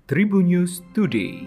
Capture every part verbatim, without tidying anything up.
Tribun News Today.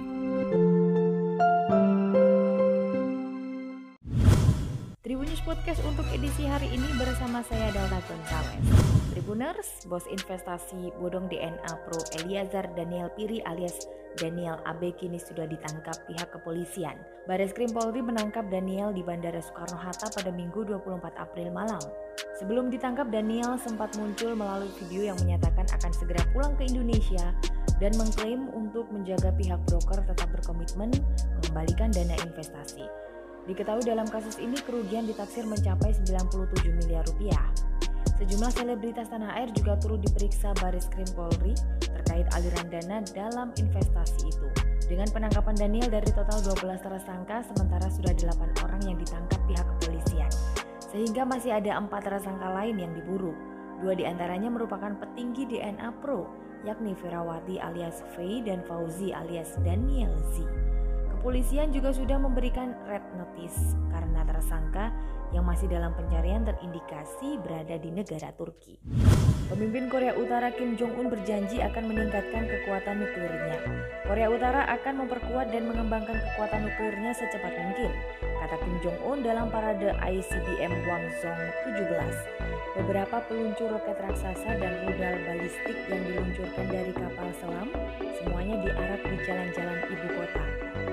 Tribun News Podcast untuk edisi hari ini bersama saya Delta Gonzales. Tribuners, bos investasi bodong D N A Pro Eliezer Daniel Piri alias Daniel A B kini sudah ditangkap pihak kepolisian. Bareskrim Polri menangkap Daniel di Bandara Soekarno-Hatta pada Minggu dua puluh empat April malam. Sebelum ditangkap, Daniel sempat muncul melalui video yang menyatakan akan segera pulang ke Indonesia dan mengklaim untuk menjaga pihak broker tetap berkomitmen mengembalikan dana investasi. Diketahui dalam kasus ini kerugian ditaksir mencapai sembilan puluh tujuh miliar rupiah. Sejumlah selebritas tanah air juga turut diperiksa Bareskrim Polri terkait aliran dana dalam investasi itu. Dengan penangkapan Daniel dari total dua belas tersangka, sementara sudah delapan orang yang ditangkap pihak kepolisian. Sehingga masih ada empat tersangka lain yang diburu. Dua diantaranya merupakan petinggi D N A Pro, yakni Ferawati alias Faye dan Fauzi alias Daniel Z. Kepolisian juga sudah memberikan red notice karena tersangka yang masih dalam pencarian terindikasi berada di negara Turki. Pemimpin Korea Utara Kim Jong-un berjanji akan meningkatkan kekuatan nuklirnya. Korea Utara akan memperkuat dan mengembangkan kekuatan nuklirnya secepat mungkin, kata Kim Jong-un dalam parade I C B M Hwangzhong tujuh belas. Beberapa peluncur roket raksasa dan rudal balistik yang diluncurkan dari kapal selam semuanya diarak di jalan-jalan ibu kota.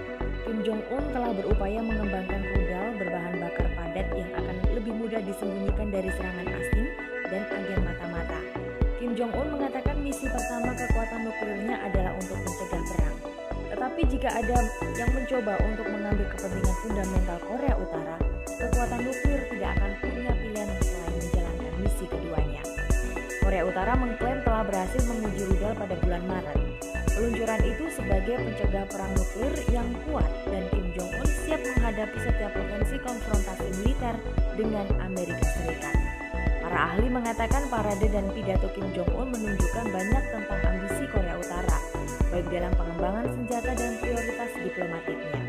Kim Jong-un telah berupaya mengembangkan rudal berbahan bakar padat yang akan lebih mudah disembunyikan dari serangan asing dan agen mata-mata. Kim Jong-un mengatakan misi pertama kekuatan nuklirnya adalah untuk mencegah perang. Tetapi jika ada yang mencoba untuk mengambil kepentingan fundamental Korea Utara, kekuatan nuklir tidak akan punya pilihan selain menjalankan misi keduanya. Korea Utara mengklaim telah berhasil menguji rudal pada bulan Maret. Peluncuran itu sebagai pencegah perang nuklir yang kuat dan Kim Jong-un siap menghadapi setiap potensi konfrontasi militer dengan Amerika Serikat. Para ahli mengatakan parade dan pidato Kim Jong-un menunjukkan banyak tentang ambisi Korea Utara, baik dalam pengembangan senjata dan prioritas diplomatiknya.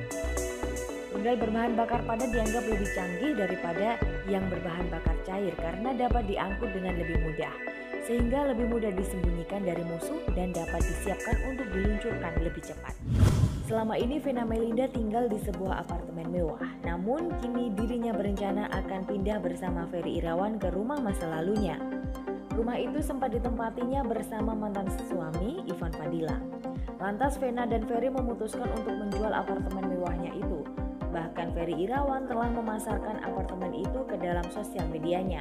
Rudal berbahan bakar padat dianggap lebih canggih daripada yang berbahan bakar cair karena dapat diangkut dengan lebih mudah, sehingga lebih mudah disembunyikan dari musuh dan dapat disiapkan untuk diluncurkan lebih cepat. Selama ini Vena Melinda tinggal di sebuah apartemen mewah, namun kini dirinya berencana akan pindah bersama Ferry Irawan ke rumah masa lalunya. Rumah itu sempat ditempatinya bersama mantan suami Ivan Fadila. Lantas Vena dan Ferry memutuskan untuk menjual apartemen mewahnya itu. Bahkan Ferry Irawan telah memasarkan apartemen itu ke dalam sosial medianya.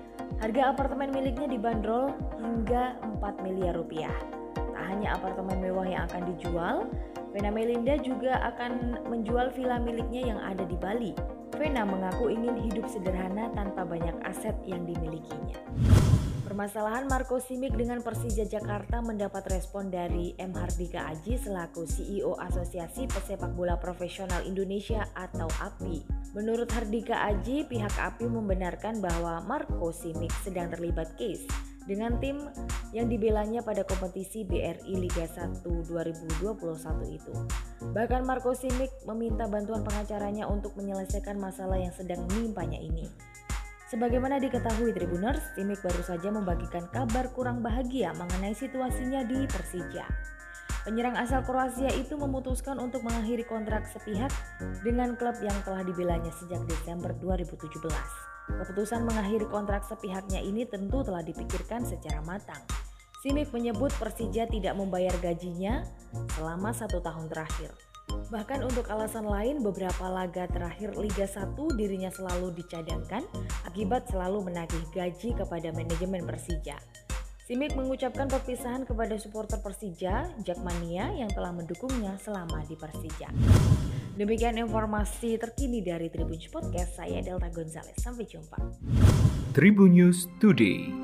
Harga apartemen miliknya dibanderol hingga empat miliar rupiah. Tak hanya apartemen mewah yang akan dijual, Vena Melinda juga akan menjual villa miliknya yang ada di Bali. Vena mengaku ingin hidup sederhana tanpa banyak aset yang dimilikinya. Permasalahan Marco Simic dengan Persija Jakarta mendapat respon dari M. Hardika Aji selaku C E O Asosiasi Pesepak Bola Profesional Indonesia atau A P I. Menurut Hardika Aji, pihak A P I membenarkan bahwa Marco Simic sedang terlibat case dengan tim yang dibelanya pada kompetisi B R I Liga satu dua ribu dua puluh satu itu. Bahkan Marco Simic meminta bantuan pengacaranya untuk menyelesaikan masalah yang sedang menimpanya ini. Sebagaimana diketahui Tribuners, Simic baru saja membagikan kabar kurang bahagia mengenai situasinya di Persija. Penyerang asal Kroasia itu memutuskan untuk mengakhiri kontrak sepihak dengan klub yang telah dibelanya sejak Desember dua ribu tujuh belas. Keputusan mengakhiri kontrak sepihaknya ini tentu telah dipikirkan secara matang. Simic menyebut Persija tidak membayar gajinya selama satu tahun terakhir. Bahkan untuk alasan lain, beberapa laga terakhir Liga satu dirinya selalu dicadangkan akibat selalu menagih gaji kepada manajemen Persija. Simic mengucapkan perpisahan kepada supporter Persija, Jakmania yang telah mendukungnya selama di Persija. Demikian informasi terkini dari Tribun News Podcast, saya Delta Gonzales. Sampai jumpa. Tribun News Today.